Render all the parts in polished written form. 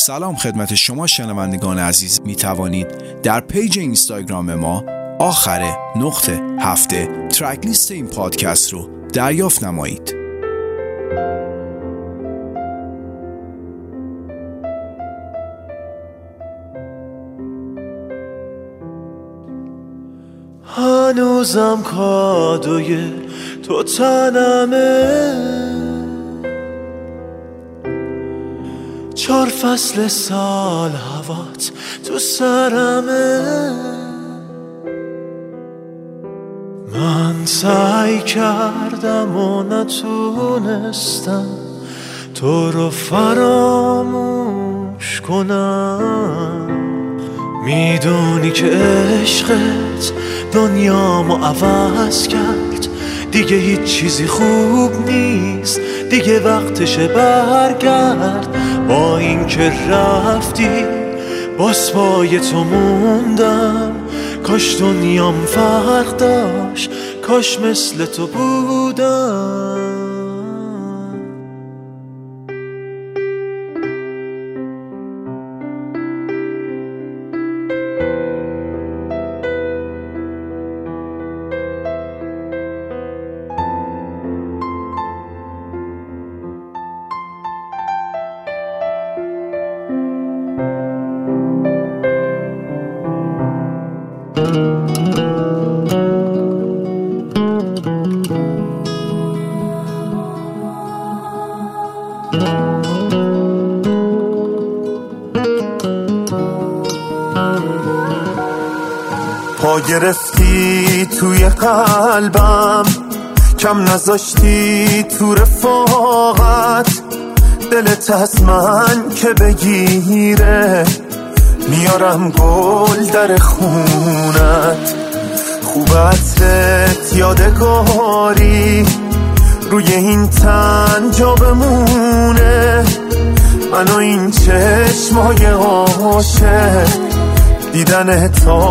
سلام خدمت شما شنوندگان عزیز. می توانید در پیج اینستاگرام ما آخر_هفته ترک لیست این پادکست رو دریافت نمایید. هنوزم کادوی تو تنمه، 4 فصل سال هوات تو سرمه. من سعی کردم و نتونستم تو رو فراموش کنم. میدونی که عشقت دنیامو عوض کرد، دیگه هیچ چیزی خوب نیست، دیگه وقتشه برگرد. با این که رفتی باز پای تو موندم، کاش دنیام فرق داشت، کاش مثل تو بودم. پا گرفتی توی قلبم، کم نذاشتی تو رفاقت. دلت از من که بگیره، میارم گل در خونت. خوب عطرت یادگاری روی این تن جا بمونه. من و این چشمای عاشق، دیدن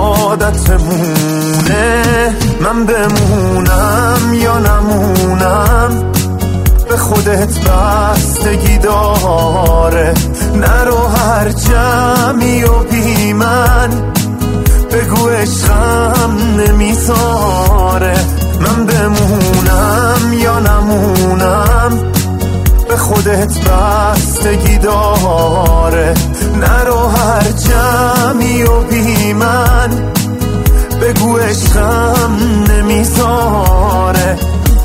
عادتمونه. من بمونم یا نمونم به خودت بستگی داره. نرو هر جمعی و بی من، بگو عشقم نمیذاره. من بمونم یا نمونم به خودت بستگی داره. نرو هر جمعی و بی من، بگو عشقم نمیذاره.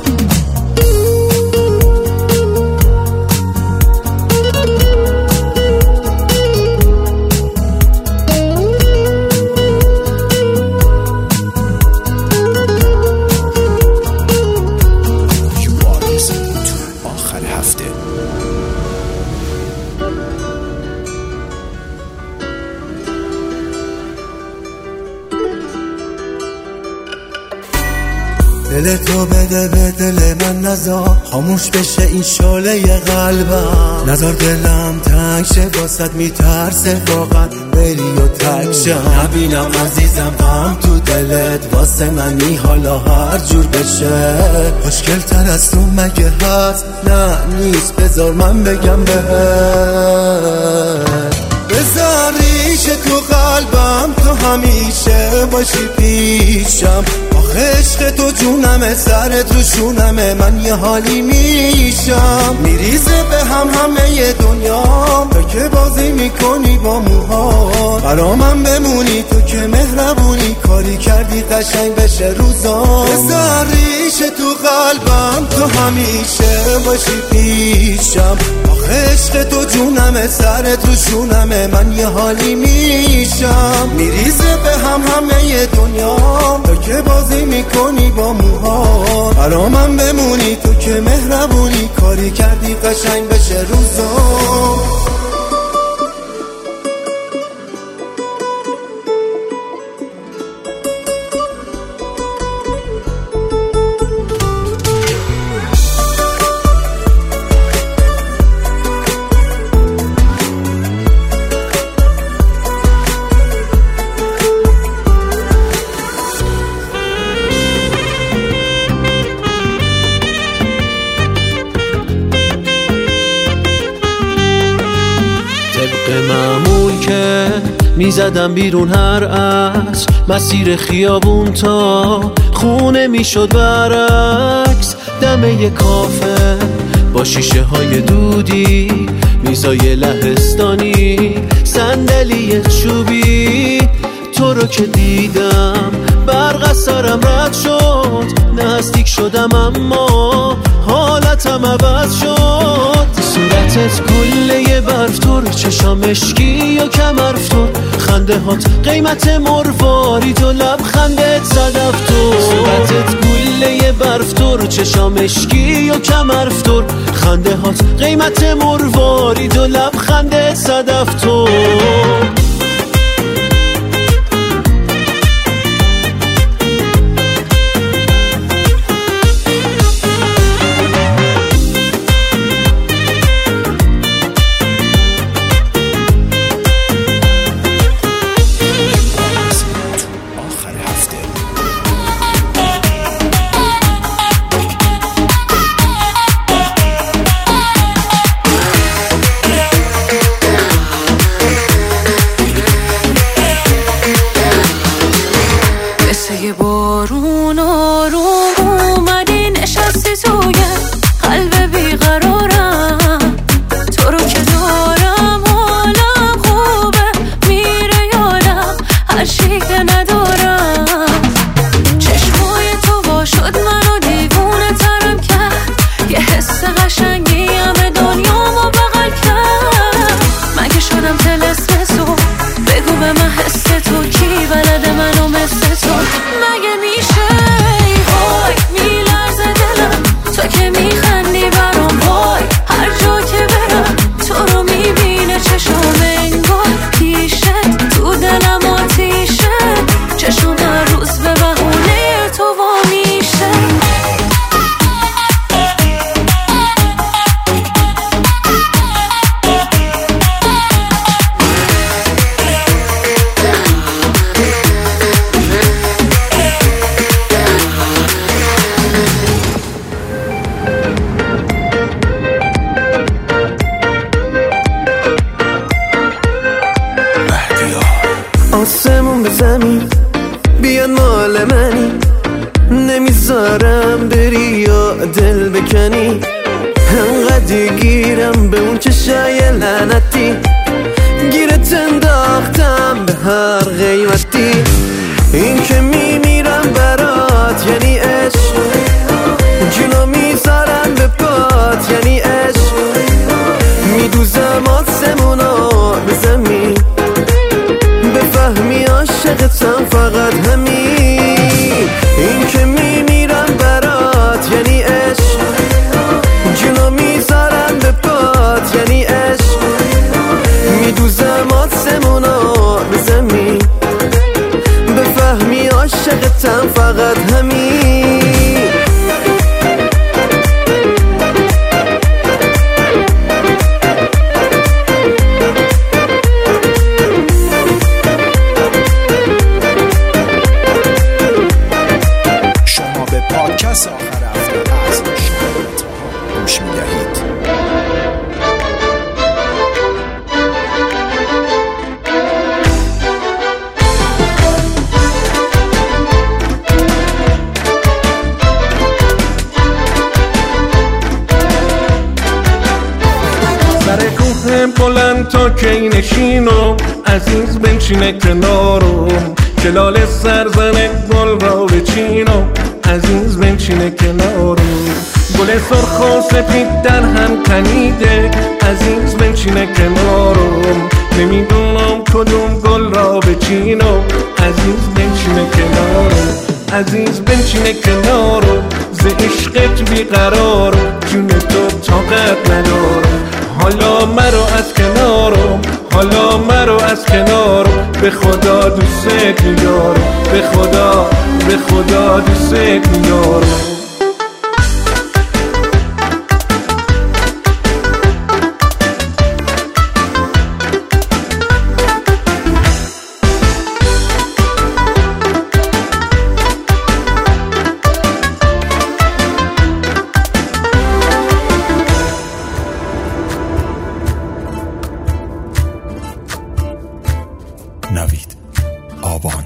دل تو بده به دل من، نذار خاموش بشه این شعله قلبم. نذار دلم تنگ شه واسد، میترسه واقعا بری و تک شم. نبینم عزیزم غم تو دلت واسه منی، حالا هر جور بشه. خوشگل تر از تو مگه هست؟ نه نیست، بذار من بگم بهت. بذار ریشه تو قلبم، تو همیشه باشی پیشم. عشق تو جونمه، سرت رو شونمه، من یه حالی میشم. میریزه به هم همه دنیا، تو که بازی میکنی با موها. برا من بمونی تو که مهربونی، کاری کردی قشنگ بشه روزا. بذار ریشه تو قلبم، تو همیشه باشی پیشم. عشق تو جونمه، سرت رو شونمه، من یه حالی میشم. میریزه به هم همه دنیا، تو که بازی میکنی با موها. برا من بمونی تو که مهربونی، کاری کردی قشنگ بشه روزا. معمول که میزدم بیرون هر عصر، مسیر خیابون تا خونه میشد برعکس. دمه کافه با شیشه های دودی، میزای لهستانی، صندلی چوبی. تو رو که دیدم برق از سرم رد شد، نزدیک شدم اما حالتم عوض شد. صورتت گله برفتور، چشام اشکی یا کمرفتور، خنده هات قیمت مروارید و لبخندت صدفتور. صورتت گله برفتور، چشام اشکی یا کمرفتور، خنده هات قیمت مروارید و لبخندت صدفتور. بارون آروم اومدی نشستی توی قلب بیقرارم، تو رو که دارم حالم خوبه، میره یادم هر شکل ندارم. چشمای تو با شد منو دیوونه ترم کرد، یه حس قشنگی همه دنیامو بغل کرد. مگه شدم طلسم تو؟ بگو به من حس تو کی بلده منو مثل تو؟ مگه میشه وای میلرزه دلم تو که میخندی برام، وای هر جا که برم تو رو میبینه چشم انگار پیشت، تو دلم آتیشه، چشم هر روز به بهونه تو وا میشه. آسمون به زمین بیان مال منی، نمیذارم بری یا دل بکنی. انقدر گیرم به اون چشای لعنتی، گیرت انداختم به هر قیمتی. این که میمیرم برات یعنی عشق، جلو میذارم به پات یعنی عشق. میدوزم آسمونا به زمین، بفهمی عاشقتم فقط همین. این که میمیرم برات یعنی عشق، جلو میذارم به پات یعنی عشق. میدوزم آسمونا به زمین، بفهمی عاشقتم فقط همین. پادکست آخر هفته از شما گوش می‌دهید. سر کوه بلند تا کی نشینم، عزیز بنشینه کنارم، جلال سرزن گل را بچینم، عزیز بنشینه کنارم. گل سرخ و سپید در هم تنیده، عزیز بنشینه کنارم. نمیدونم کدوم گل را بچینم، عزیز بنشینه کنارم. عزیز بنشینه کنارم، ز عشقت بیقرارم، جون تو طاقت ندارم. حالا مرو از کنارم، حالا مرو از کنارم، به خدا دوست میارم، به خدا به خدا دوست میارم. نوید آبان.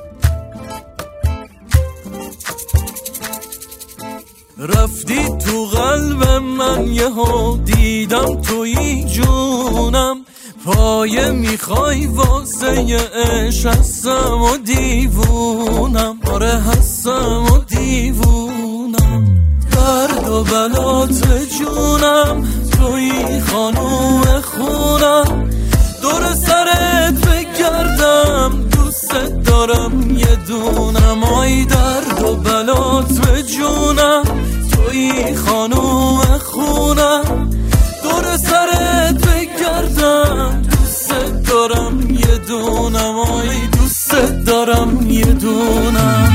رفتی تو قلب من یهو دیدم توی جونم، پایه میخوای واسه عشق هستم و دیوونم، آره هستم و دیوونم. درد و بلات جونم توی خانوم خونم، دور سرت بگردم دوست دارم یه دونم. آی درد و بلات جونم توی خانوم خونم، دور سرت بگردم دوست دارم یه دونم. آی دوست دارم یه دونم.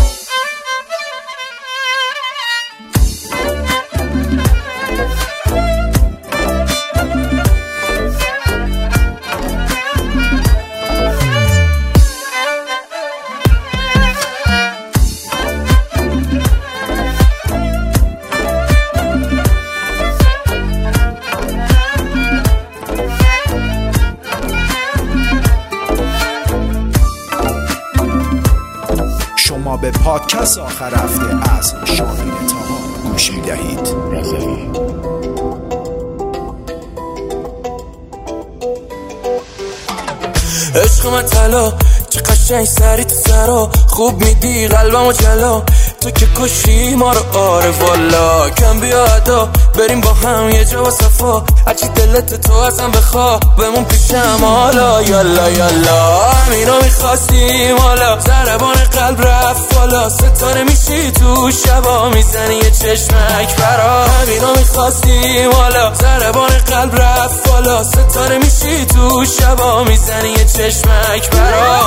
به پادکست آخر هفته از شاهین طاها گوش می‌دهید. عشق من طلا چه قشنگ سری تو سرا، خوب میدی قلبمو جلا، تو که کشی ما رو. آره والا کم بیا ادا بریم با هم یه جا و صفا، هرچی دلت تو ازم بخوا بمون پیشم حالا. یالا یالا همینا میخواستیم حالا، ضربان قلب رفت بالا، ستاره میشی تو شبا میزنی یه چشمک برا. همینا میخواستیم حالا، ضربان قلب رفت بالا، ستاره میشی تو شبا میزنی یه چشمک برا.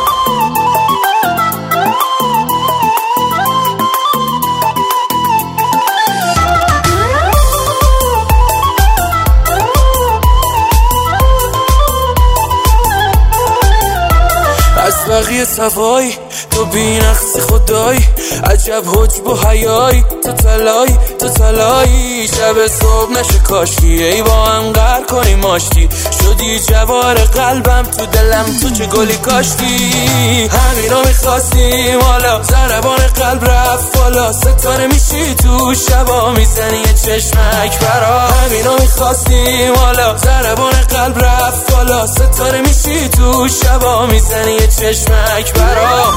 از بقیه صفایی تو بی نقص خدایی، عجب حجب و حیایی، تو تلایی شب صبح نشه کاشکی، ای با هم قهر کنیم آشتی، شدی جوار قلبم تو دلم تو چه گلی کاشتی. همینا میخواستیم حالا، ضربان قلب رفت بالا، ستاره میشی تو شبا میزنی یه چشمک برا. همینا میخواستیم حالا، ضربان قلب رفت بالا، ستاره میشی تو شبا میزنی یه چشمک برا.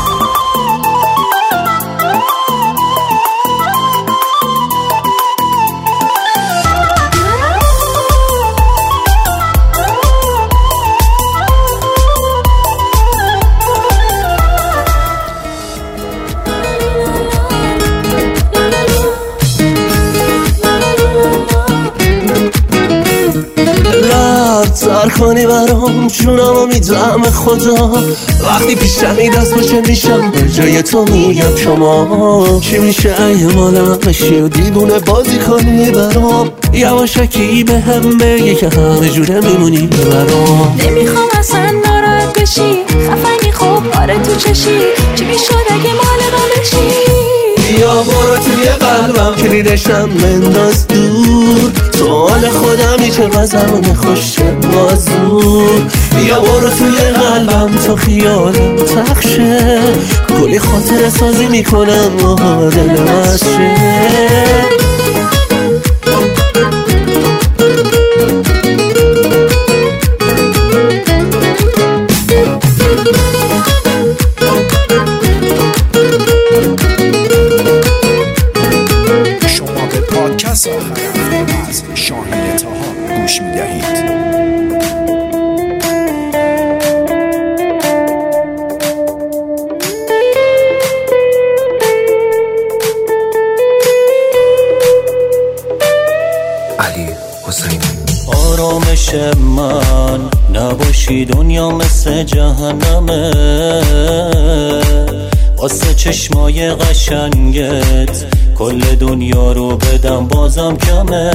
سر کنی برام جونمو میدم خدا، وقتی پیشمی دست باشه میشم به جای تو میگم شما. چی میشه اگه مالم بشی و دیوونه بازی کنی برام، یواشکی به هم بگی که همه جوره میمونی برام. نمیخوام اصلا ناراحت بشی، خفنی خوب آره تو چشی، چی میشد اگه مال من بشی. یا برو توی قلبم کلیدشم بنداز دور، تو حال خودمی چه زمان خوشه بازور. یا برو توی قلبم تو خیالم تخشه، کلی خاطر سازی میکنم و دل وشه. پادکست آخر هفته از شاهین طاها گوش می‌دهید. علی حسینی. آرامش من نباشی دنیا مثل جهنمه، واسه چشمای قشنگت کل دنیا رو بدم بازم کمه.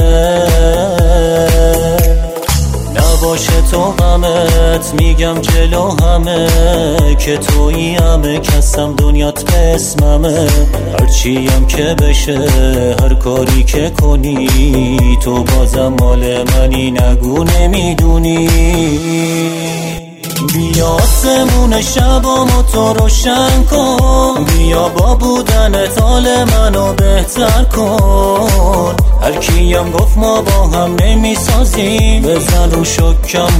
نباشه تو غمت میگم جلو همه، که تویی همه کسم دنیات به اسممه. هرچی هم که بشه هر کاری که کنی، تو بازم مال منی نگو نمیدونی. بیا آسمون شبامو تو روشن کن، بیا با بودنت حال منو بهتر کن. هر کیم گفت ما با هم نمیسازیم، بزن رو شکم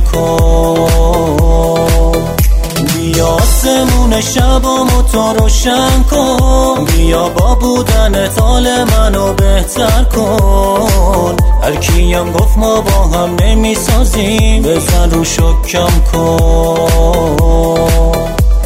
کن. بیا آسمون شبامو تو روشن کن، بیا با بودنت حال منو بهتر کن. هر کیم گفت ما با هم نمیسازیم، بزن رو شکم کن.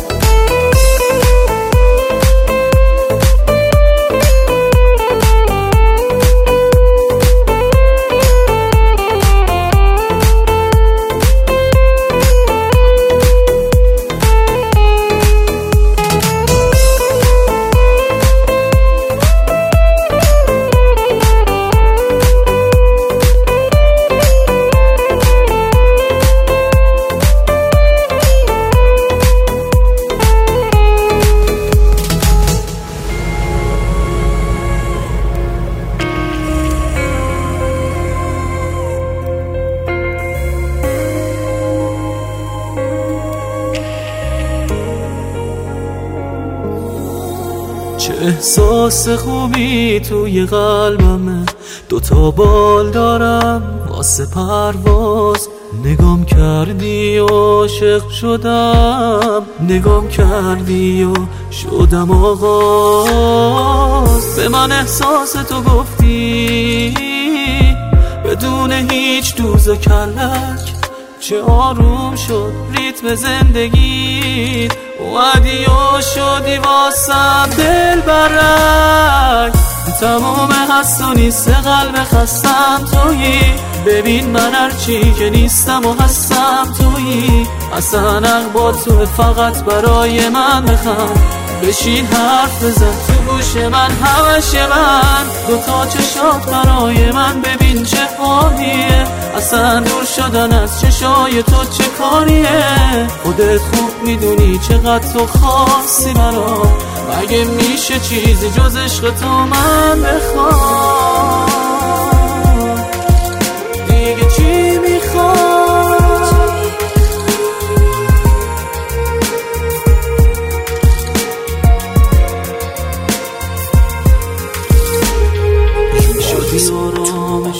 چه احساس خوبی توی قلبمه، دوتا بال دارم واسه پرواز. نگام کردی و عاشق شدم، نگام کردی و شدم آغاز. به من احساس تو گفتی بدون هیچ دوز و کلک، چه آروم شد ریتم زندگی، اومدی و شدی واسم دل برک. تمام هست و نیست قلب خستم تویی، ببین من هرچی که نیستم و هستم تویی. اصلا اقبال تو فقط برای من بخند، بشین حرف بزن تو گوش من همش من. دوتا چشات برای من ببین چه حالیه، اصلا دور شدن از چشای تو چه کاریه. خودت خوب میدونی چقدر تو خاصی برا، مگه میشه چیزی جز عشق تو من بخوام؟ دیگه چی میخوام؟ شدی آرامش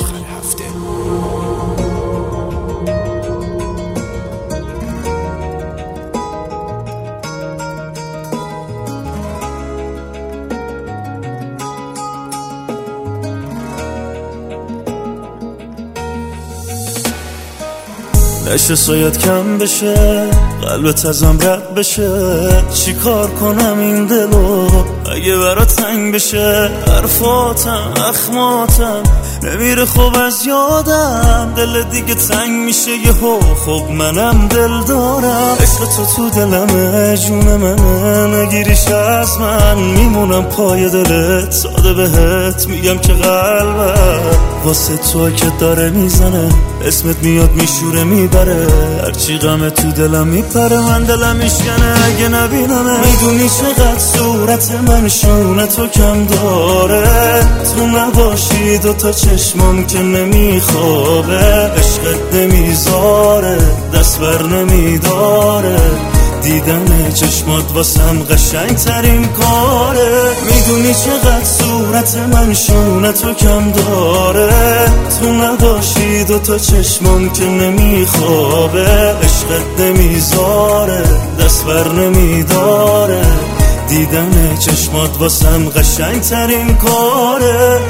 نشه سایت کم بشه، قلبت ازم رد بشه. چی کار کنم این دلو اگه برا تنگ بشه؟ حرفاتم اخماتم نمیره خوب از یادم، دل دیگه تنگ میشه یهو. خب منم دل دارم، عشق تو دلمه، جون منه، نگیریش از من. میمونم پای دلت، ساده بهت میگم که قلبم واسه تو که داره میزنه، اسمت میاد میشوره میبره. هرچی غم تو دلم میپره، من دلم میشکنه اگه نبینمه. میدونی چقدر صورت من شونه تو کم داره، تو نباشی دوتا چشمام که نمیخوابه. عشقت نمیذاره دست بر نمیداره، دیدن چشمات واسم قشنگ ترین کاره. میدونی چقدر صورت من شونه تو کم داره، تو نباشی دوتا چشمام که نمیخوابه. عشقت نمیذاره دست بر نمیداره، دیدن چشمات واسم قشنگ ترین کاره.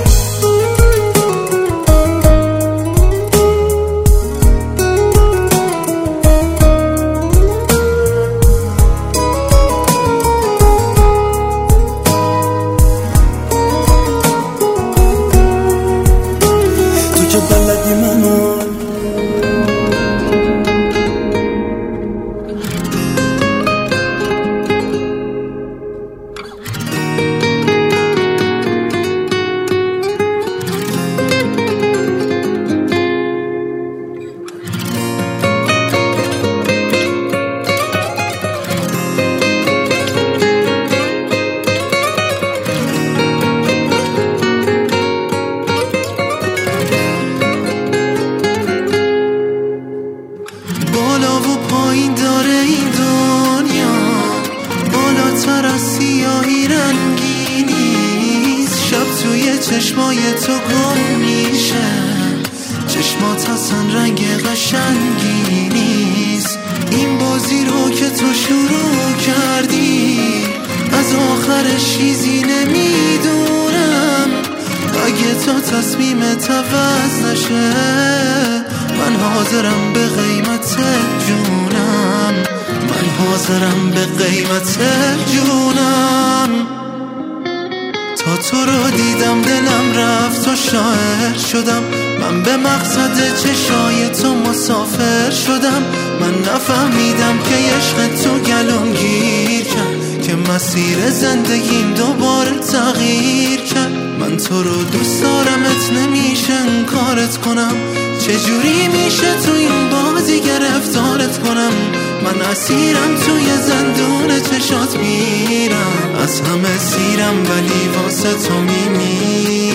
چشمای تو گم میشه، چشمات اصلا رنگ قشنگی نیست. این بازی رو که تو شروع کردی از آخرش چیزی نمیدونم. اگه تو تصمیمت عوض نشه من حاضرم به قیمت جونم، من حاضرم به قیمت جونم. تا تو رو دیدم دلم رفت و شاعر شدم، من به مقصد چشای تو مسافر شدم. من نفهمیدم که عشق تو گلوم گیر کرد، که مسیر زندگیم دوباره تغییر کرد. من تو رو دوست دارمت نمیشه انکارت کنم، چجوری میشه تو این بازی گرفتارت کنم؟ من اسیرم توی زندون چشات میرم، از همه سیرم ولی واسه تو میمیرم.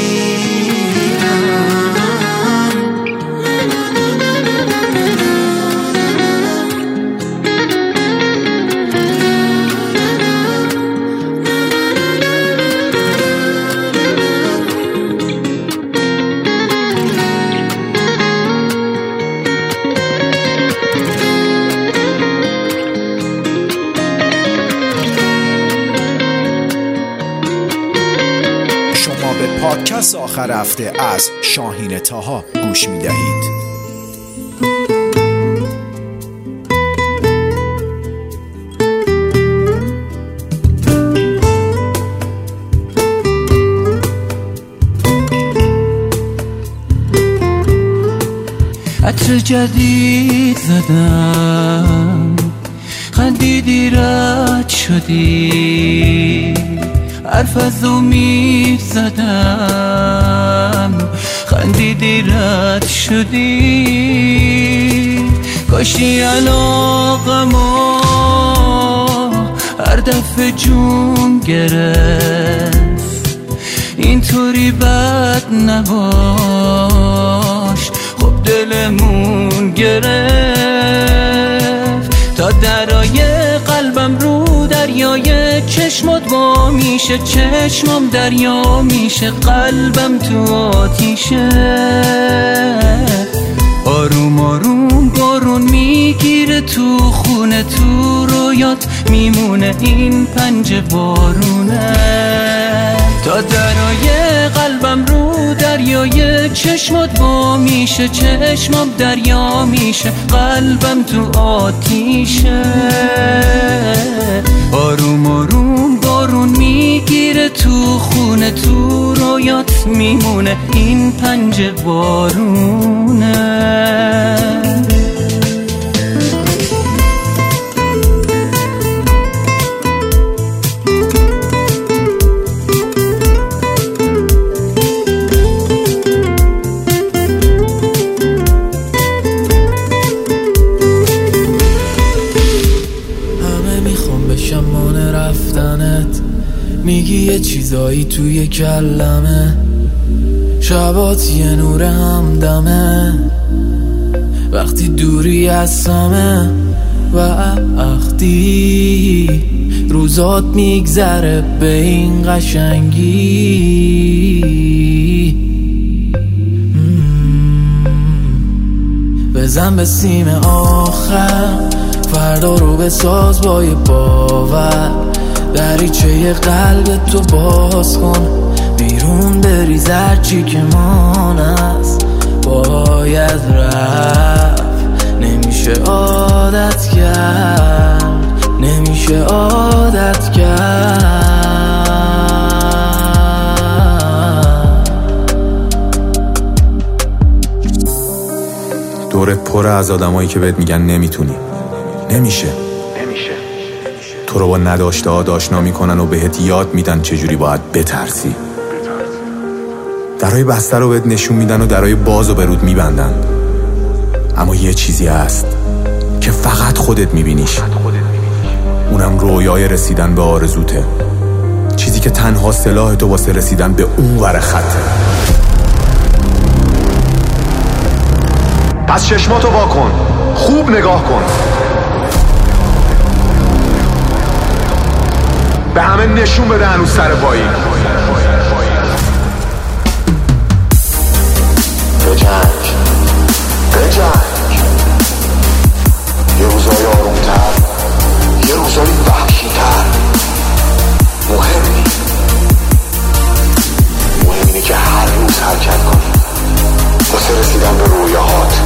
پادکست آخر هفته از شاهین طاها گوش می‌دهید. عطر جدید زدم، خندیدی رد شدی، حرف از امید زدم، خندیدی رد شدی. کاشی علاقمو هر دفعه جون گرفت، اینطوری بد نباش، خب دلمون گرفت. تا درای قلبم رو دریای چشمات وا میشه، چشمام دریا میشه، قلبم تو آتیشه. آروم آروم بارون میگیره تو خونه، تو رویات میمونه این پنجه بارونه. تا درای قلبم رو دریای چشمات وا میشه، چشمام دریا میشه، قلبم تو آتیشه. آروم آروم بارون میگیره تو خونه، تو رویات میمونه این پنجه بارونه. میگی یه چیزایی توی کلمه، شبات یه نور همدمه، وقتی دوری از سمه وقتی روزات میگذره به این قشنگی. بزن به سیم آخر، فردا رو بساز با یه باور، دریچه قلب تو باز کن، بیرون بریز هرچی که مان است باید رفت. نمیشه عادت کرد، نمیشه عادت کرد. دورت پره از آدمایی که بهت میگن نمیتونی، نمیشه. تو رو با نداشته ها آشنا میکنن و بهت یاد میدن چجوری باید بترسی. درای بسته رو بهت نشون میدن و درای باز رو به رود میبندن، اما یه چیزی هست که فقط خودت میبینیش، اونم رویای رسیدن به آرزوته، چیزی که تنها سلاح تو واسه رسیدن به اون ور خطه. پس چشماتو وا کن، خوب نگاه کن، به همه نشون بده هنوز سر پایی. بجنگ یه روزای آرومتر، یه روزای وحشی‌تر. مهم اینه که هر روز حرکت کنی واسه رسیدن به رویاهات،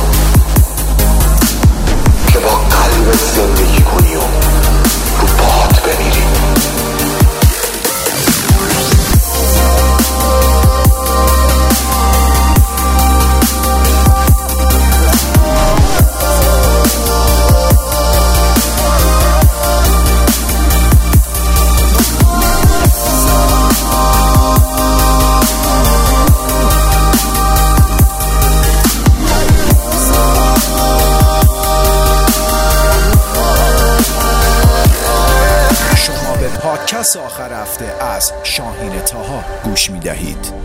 که با قلبت زندگی کنی و رو پاهات بمیری. پادکست آخر هفته از شاهین طاها گوش می دهید.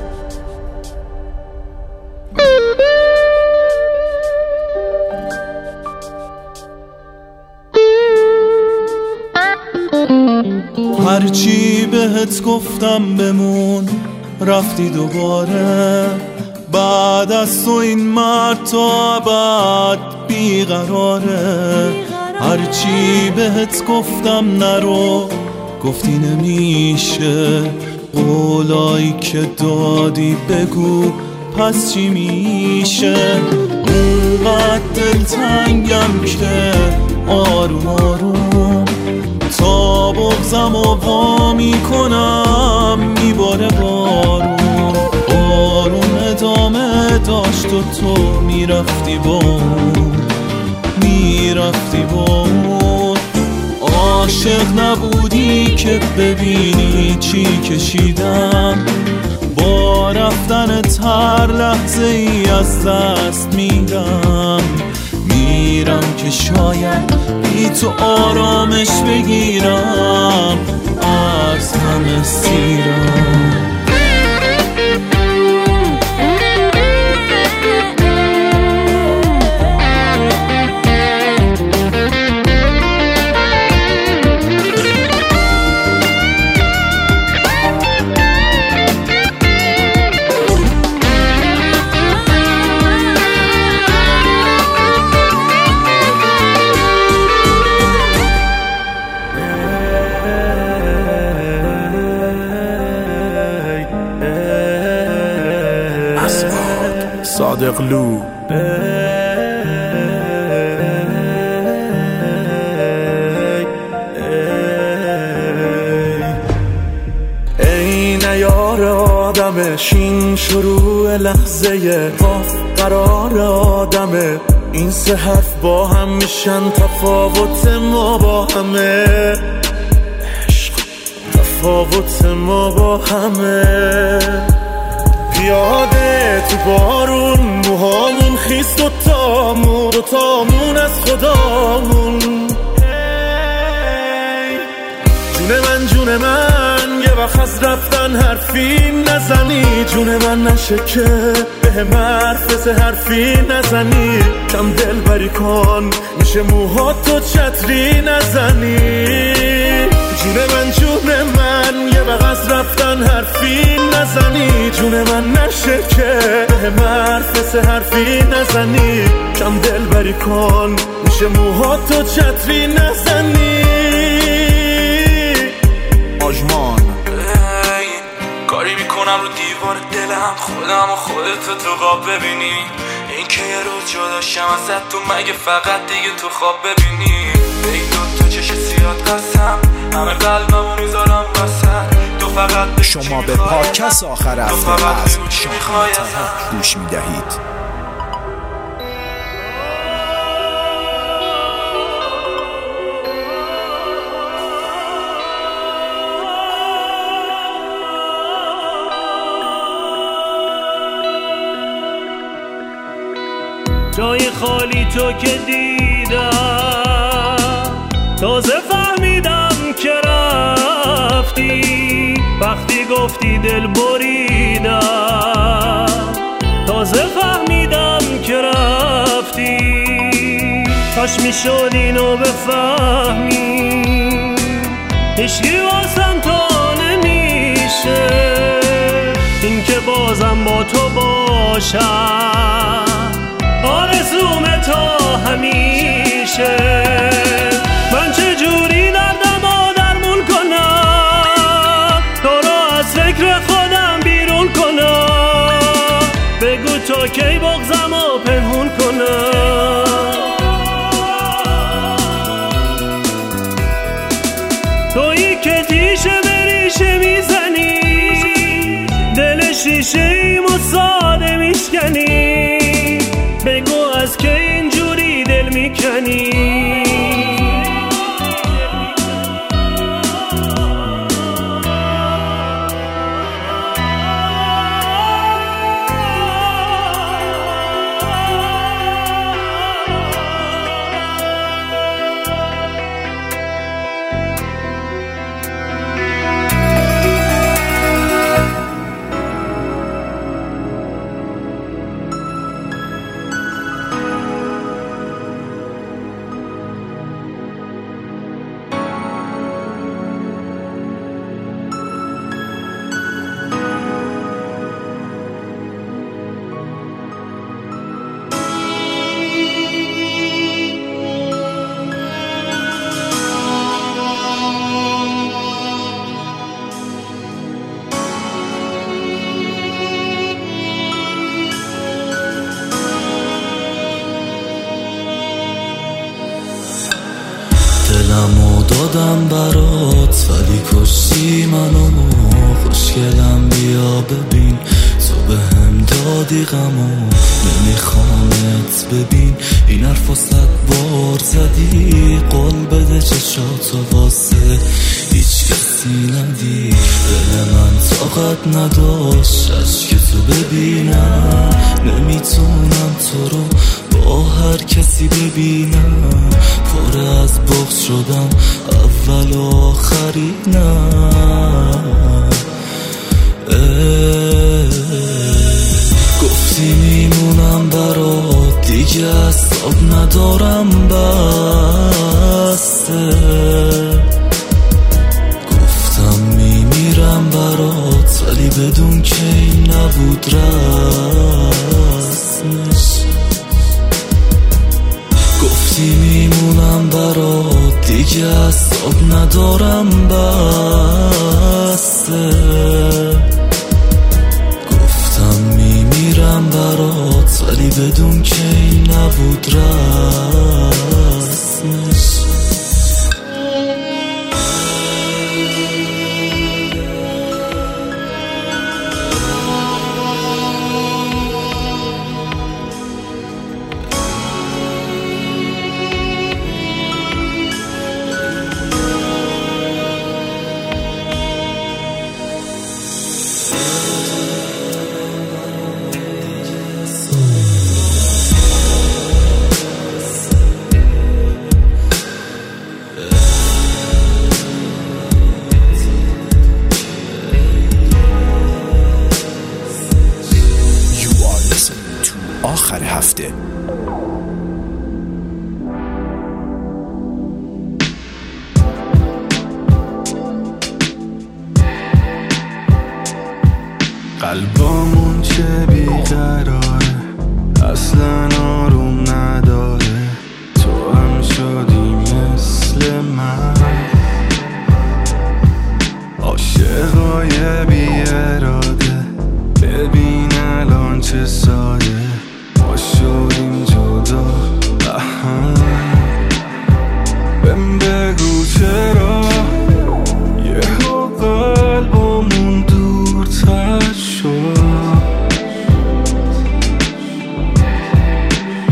هرچی بهت گفتم بمون رفتی دوباره، بعد از تو این مرد تا ابد بیقراره. هرچی بهت گفتم نرو گفتی نمیشه، قولایی که دادی بگو پس چی میشه. اونقدر دلتنگم که آروم آروم تا بغزم و وا میکنم میباره بارون. بارون ادامه داشت و تو میرفتی با اون. عاشق نبودی که ببینی چی کشیدم، با رفتنت هر لحظه ای از دست میرم که شاید بی تو آرامش بگیرم از همه سیرم. صادق لو ای نیار آدمش، این شروع لحظه تا قرار آدمه. این سه حرف با هم میشن تفاوت ما با همه، تفاوت ما با همه. پیاده تو بارون موهامون خیس دوتامون از خدامون. جون من یه وقت از رفتن حرفی نزنی، جون من نشه که به مرفز حرفی نزنی. کم دل بری کن میشه موهاتو چتری نزنی. جون من یه وقت از رفتن حرفی نزنی، جون من نشه که به مرفز حرفی نزنی. کم دل بری کن میشه موهاتو چتری نزنی. آژمان کاری میکنم رو دیوار دلم، خودم و خودتو تو خواب ببینی. این که یه روز جدا شم ازت تو مگه فقط دیگه تو خواب ببینی. ای تو چش سیاد قسم همه قلبمو میذارم وسط، تو فقط شما به پادکست آخر هفته از شاهین طاها گوش میدهید. جای خالی تو که دیدم، تازه فهمیدم که رفتی. وقتی گفتی دل بریدم، تازه فهمیدم که رفتی. کاش میشد اینو بفهمی، هیچکی واسم تا نمیشه. این که بازم با تو باشم، آرزوم تا همیشه. من چجوری دردمو درمون کنم، تو رو از فکر خودم بیرون کنم، بگو تا کی بغضمو پنهون کنم. تویی که تیشه بریشه میزنی، دل شیشه ایمو ساده میشکنی، بگو از که اینجوری دل میکنی. دلمو دادم برات ولی کشتی منو، خوشگلم بیا ببین تو بهم دادی غمو، نمیخوامت ببین این حرفا 100 بار زدی، قول بده چشاتو واسه هیچ کسی ندی. دل من طاقت نداشت عشقتو ببینم، نمیتونم تو رو با هر کسی ببینم، پر از بغض شدم اول و آخرینم. گفتی میمونم برات دیگه اصاب ندارم بسته، گفتم میمیرم برات ولی بدون که این نبود رسمش. گفتی میمونم برات دیگه اصاب ندارم بسته، گفتم میمیرم برات ولی بدون که این نبود رسمش. آخر هفته قلبامون چه بیقراره، اصلا آروم نداره، تو هم شدی مثل من، عاشقای بی اراده. ببین الان چه ساده ما شدیم جدا، بهم بگو چرا یهو قلبمون دورتر شد.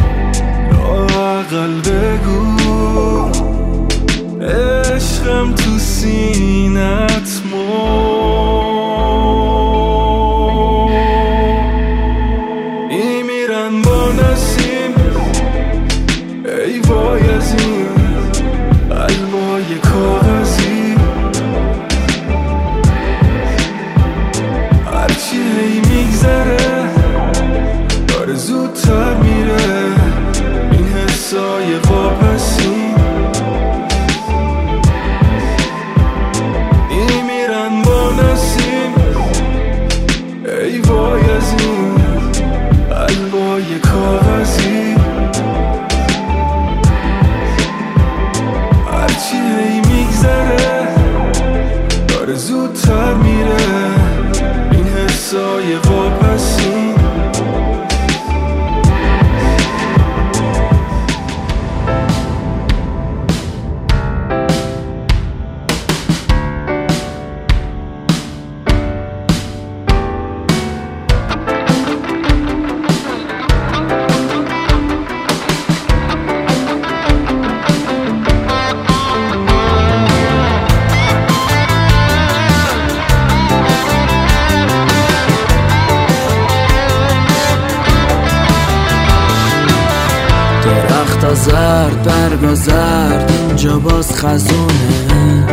زرد برگا زرد اینجا باز خزونه.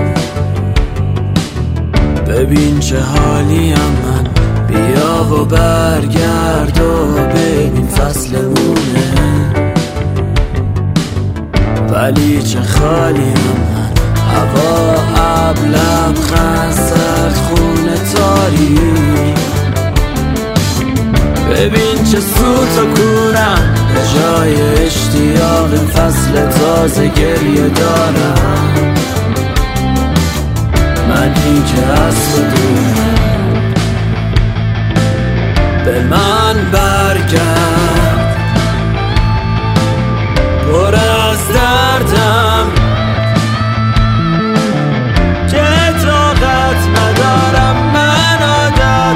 ببین چه حالیم من، بیا و برگرد و ببین فصلمونه. ولی چه خالیم من، هوا ابلم خسرد خونه تاریک. ببین چه سوت و کورم، به جای اشتیاق فصل تازه گریه دارم. منی که از تو دورم، به من برگرد. پر از دردم که طاقت ندارم، من عادت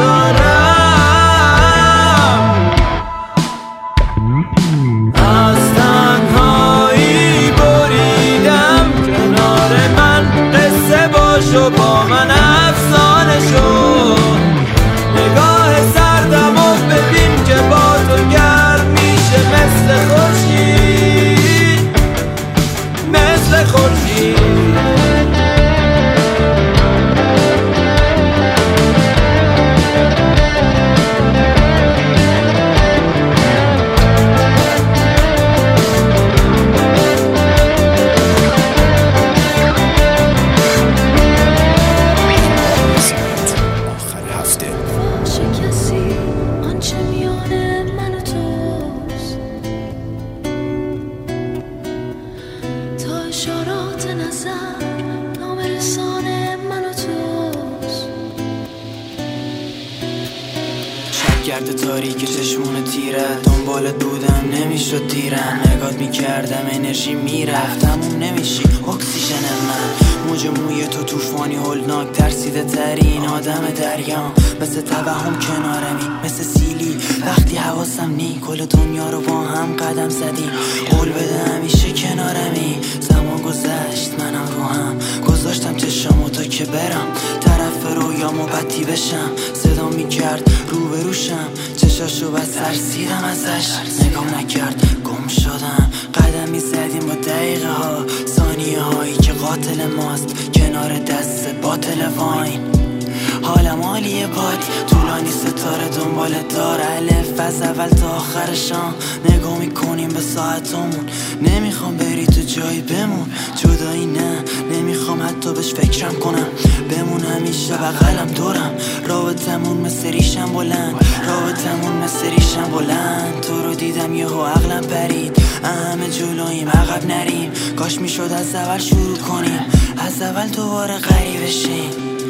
ندارم. از تنهایی بریدم کنار من، قصه باشو با من افسانه شو. نگاه سردم و ببین که با تو گرم میشه مثل خورشید، مثل خورشید. گرد تاریک چشمون تیره، دنبالت بودم نمیشد دیرم. نگات میکردم انرژی میرفت، تموم نمیشی اکسیژن من. موج موی تو طوفانی هولناک، ترسیده ترین آدم دریام. مثل توهم کنارمی، مثل سیلی وقتی حواسم نی. کل دنیا رو با هم قدم زدیم، قول بده همیشه کنارمی. زمان گذشت منم رو هم گذاشتم چشامو تا که برم طرف رویامو بدی بشم. صدا میکرد روبروشم، چشاشو بس ترسیدم ازش. نگام نکرد گم شدم، قدم میزدیم با دقیقه ها، ثانیه هایی که قاتل ماست کنار دست باطل واین. حالم عالیه باد طولانی، ستاره دنبالت دار، الف از اول تا آخرشان. نگاه میکنیم به ساعتمون، نمیخوام بری تو جایی بمون. جدایی نه، نمیخوام حتی بهش فکرم کنم. بمون همیشه بغلم دورم، رابطمون مثل ریشم بلند، رابطمون مثل ریشم بلند. تو رو دیدم یهو عقلم پرید، همه جلویم عقب نریم. کاش میشد از اول شروع کنیم، از اول دوباره غریبه شیم.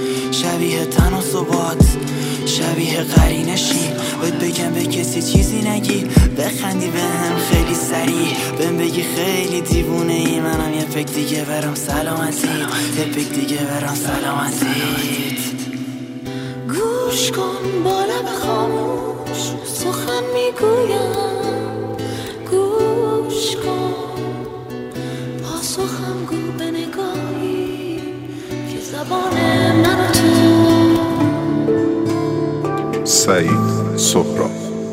شبیه تناسبات، شبیه قرینشیم. باید بگم به کسی چیزی نگی، بخندی به هم خیلی سریع. بهم بگی خیلی دیوونه ای، منم یه پک دیگه برام سلامتی، یه پک دیگه برام سلامتی. گوش کن با لب خاموش سخن میگویم، گوش کن پاسخم گو به نگاهی که زبان من و تو. سعید سهراب.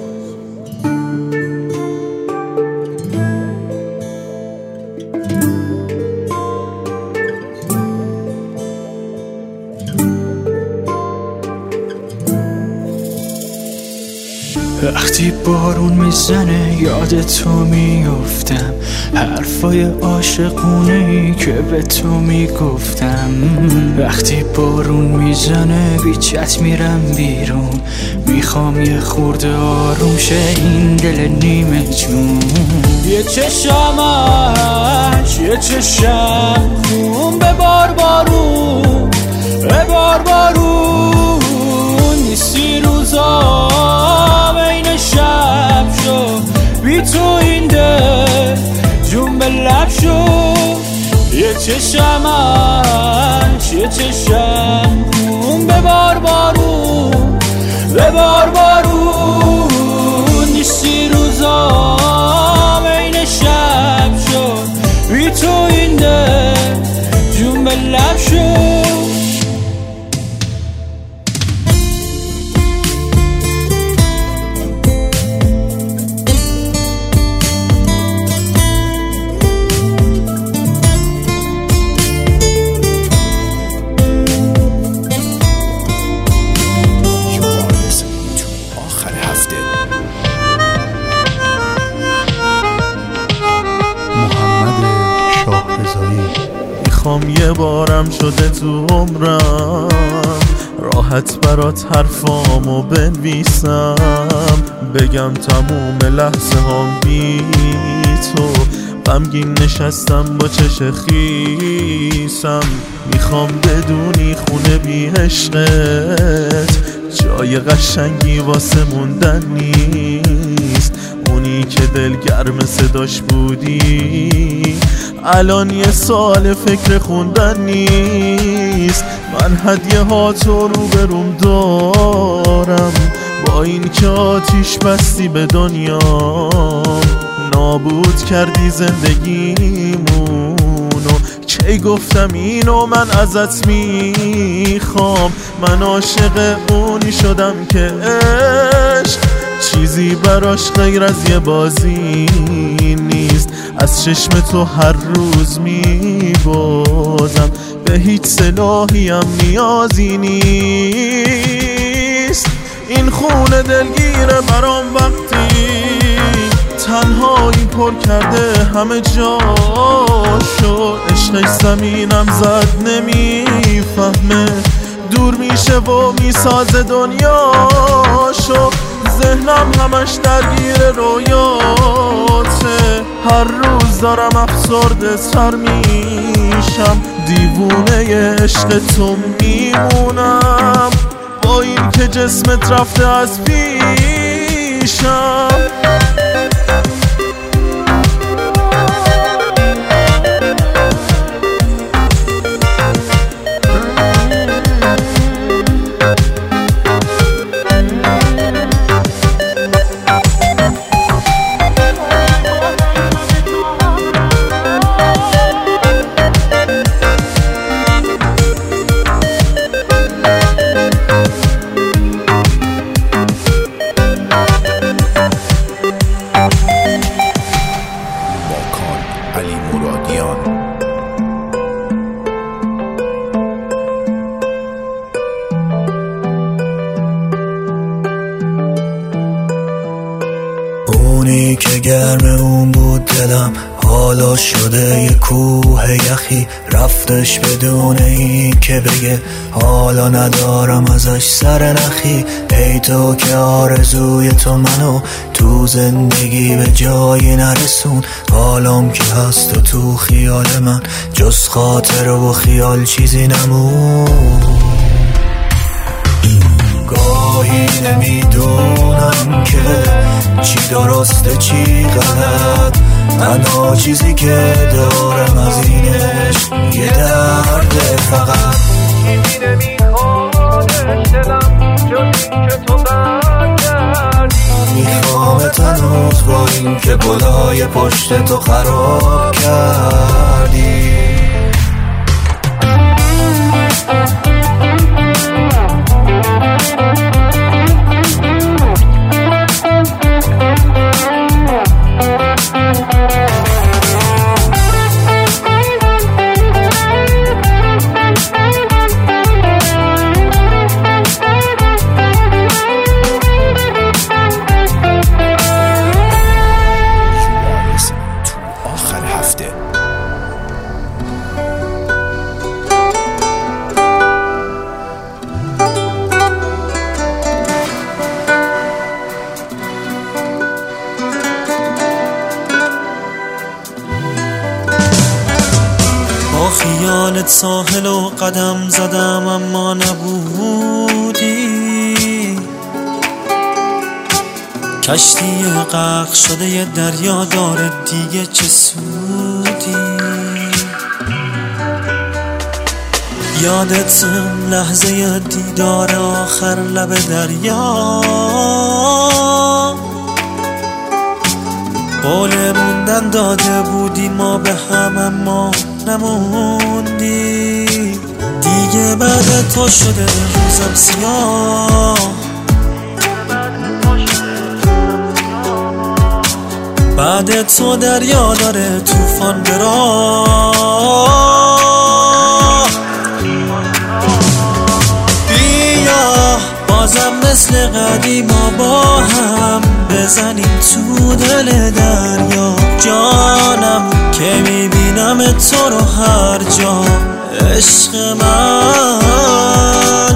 وقتی بارون میزنه یاد تو میافتم، حرفای عاشقونه‌ای که به تو میگفتم. وقتی بارون میزنه بیچت میرم بیرون، میخوام یه خورده آروم شه این دل نیمه جون. یه چشمش یه چشم خون، ببار بارون ببار بارون. نیستی روزا بین شب شو، بی تو این دل جون به لب شو. یه چشمش یه چشم خون، ببار بارون ببار بارون. نیستی روزا بین شب شو، بی تو این دل جون به لب شو. میخوام یه بارم شده تو عمرم راحت برات حرفامو بنویسم، بگم تموم لحظه هم بی تو غمگین نشستم با چش خیسم. میخوام بدونی خونه بی عشقت جای قشنگی واسه موندن نیست، اونی که دلگرم صداش بودی الان یه سال فکر خوندن نیست. من هدیه ها تو رو بروم دارم، با این که آتیش بستی به دنیام، نابود کردی زندگیمونو. کی گفتم اینو من ازت میخوام، من عاشق اونی شدم که عشق چیزی براش غیر از یه بازی نیست. از چشم تو هر روز میبازم، به هیچ سلاحی هم نیازی نیست. این خونه دلگیره برام وقتی تنهایی پر کرده همه جاشو، عشقش زمینم زد نمیفهمه، دور میشه و میسازه دنیاشو. ذهنم همش درگیر رویاته، هر روز دارم افسرده سر میشم، دیوونه عشق تو میمونم، با این که جسمت رفته از پیشم. اونی که گرم اون بود دلم حالا شده یه کوه یخی، رفتش بدون این که بگه حالا ندارم ازش سر نخی. ای تو که آرزوی تو منو تو زندگی به جایی نرسون، حالام که هست و تو خیال من جز خاطر و خیال چیزی نمون. گاهی نمیدونم که چی درسته چی غلط، تنها چیزی که دارم از اینش یه درد فقط. چیزی نمیخوادش دلم جز این که تو برگردی، میخوامت هنوز با این که گلای پشت تو خراب کردی. خیالت ساحل و قدم زدم اما نبودی، کشتی غرق شده یه دریا داره دیگه چه سودی. یادتم لحظه دیدار آخر لب دریا، قول موندن داده بودی ما به هم اما نموندی. دیگه بعد تو شده روزم سیاه، بعد تو دریا داره طوفان براه. بیا بازم مثل قدیما با هم بزنیم تو دل دریا، جانم که میبینم تو رو هر جا عشق من.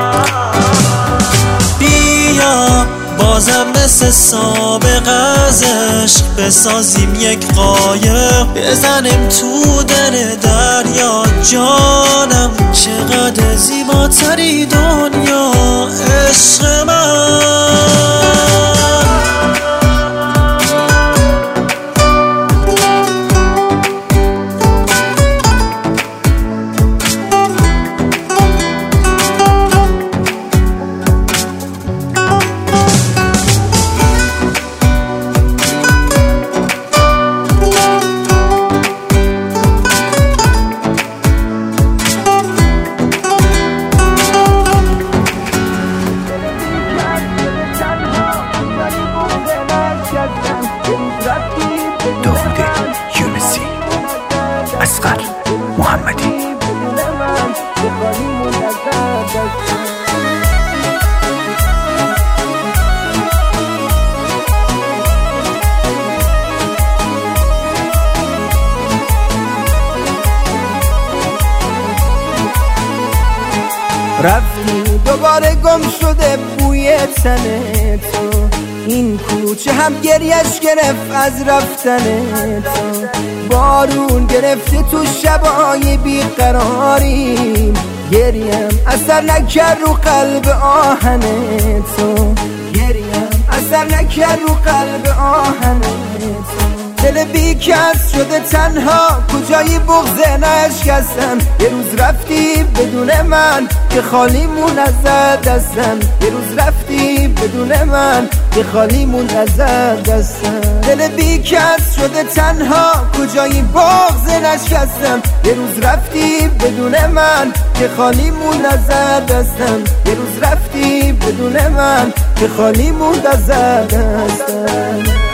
بیا بازم مثل سابق از عشق بسازیم یک قایق بزنیم تو دل دریا. جانم چقدر زیباتری دنیا عشق من. داوود یونسی، اصغر محمدی. رفتی دوباره گم شده بوی تن تو، این کوچه هم گریش گرفت از رفتن تو. بارون گرفته تو شبای بیقراریم، گریم اثر نکرد رو قلب آهن تو. گریم اثر نکرد رو قلب آهن تو. دل بیکس شده تنها، کجایی بغض نشکستم. یه روز رفتی بدون من که خالی مون از دستم. یه روز رفتی بدون من که خالی مون از دستم. دل بیکس شده تنها، کجایی بغض نشکستم. یه روز رفتی بدون من که خالی مون از دستم. یه روز رفتی بدون من که خالی مون از دستم.